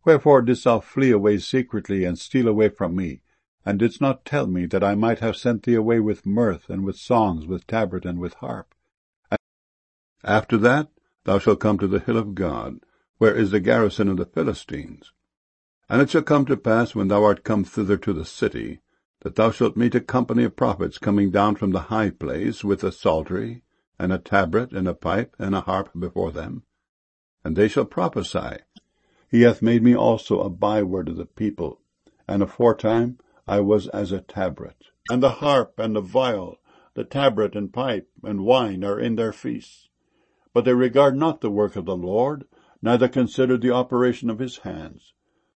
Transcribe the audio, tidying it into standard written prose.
Wherefore didst thou flee away secretly, and steal away from me, and didst not tell me, that I might have sent thee away with mirth, and with songs, with tabret, and with harp? After that thou shalt come to the hill of God, where is the garrison of the Philistines. And it shall come to pass, when thou art come thither to the city, that thou shalt meet a company of prophets coming down from the high place, with a psaltery, and a tabret, and a pipe, and a harp before them. And they shall prophesy. He hath made me also a byword of the people, and aforetime I was as a tabret. And the harp and the viol, the tabret and pipe and wine are in their feasts. But they regard not the work of the Lord, neither consider the operation of his hands.